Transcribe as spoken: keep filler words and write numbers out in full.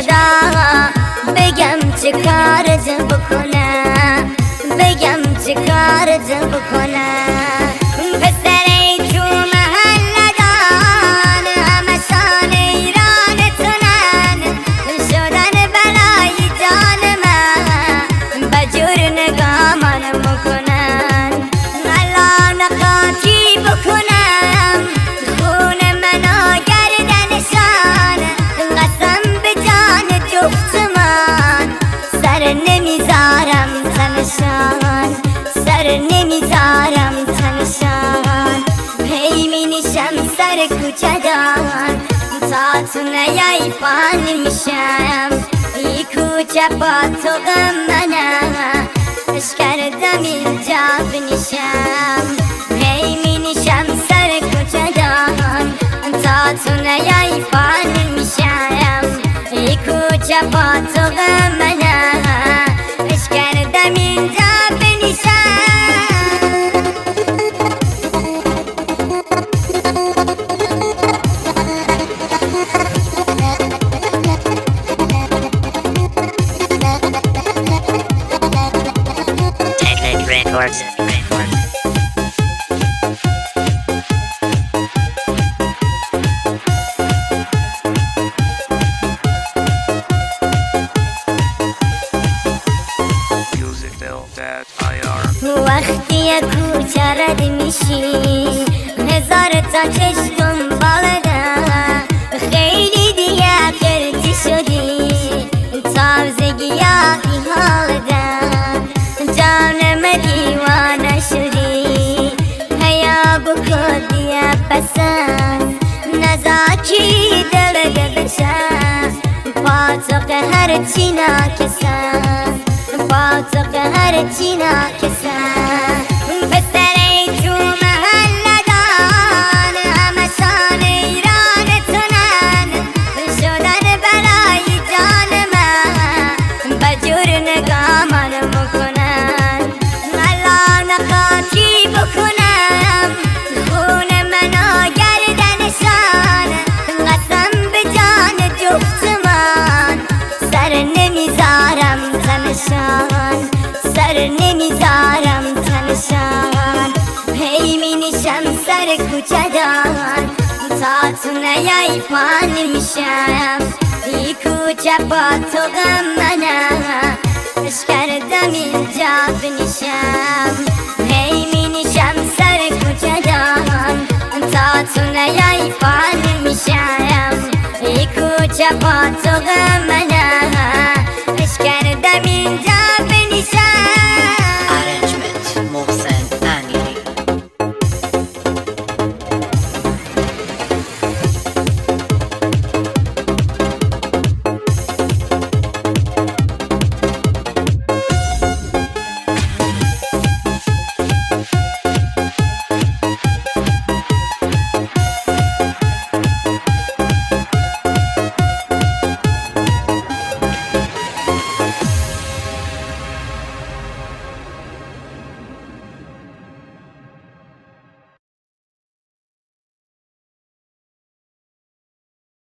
کوچدا بگم چه کارت بکنم، بگم چه کارت بکنم. پسری تو محلدان همشان ایرانتونن، شدن بلای جان من بجور نگامان مکنن. الان قاطی بکنم خون منو گردنشان، قسم به جان جفتمان سر نمیذارم تنشان، سر نمیذارم تنشان. پیمینشم سر کوچدان تا تو نیای پا نمیشم، ای کوچه با تو غم منم اش کردم اینجا بنشم. پیمینشم سر کوچدان تا تو نیای پا نمیشم، ای کوچه با تو غم منم اش کردم اینجا بنشم. Records. وقتی کوچه رد میشی هزار تا چشم دنبالتم، خیلی دیگه قرتی شدی تازگی یاقی حالتم، جانم دیوانه شدی هیا بکن دیگه پسند نزاکی دل بشم، پاتق هر چی ناکسم، پاتق هر چی ناکسم. پسری تو محلدان همشان ایرانتونن، شدن بلای جان من بجور نگامان مکنن. الان قاطی بکنم خون منو گردنشان، قسم به جان جفتمان سر نمیذارم تنشان، سر نمیذارم تنشان. پیمینشم سر کوچدان تا تو نیای پا نمیشم، ای کوچه با تو غم منم اش کردم اینجا بنشم. پیمینشم سر کوچدان تا تو نیای پا نمیشم، ای کوچه با تو غم منم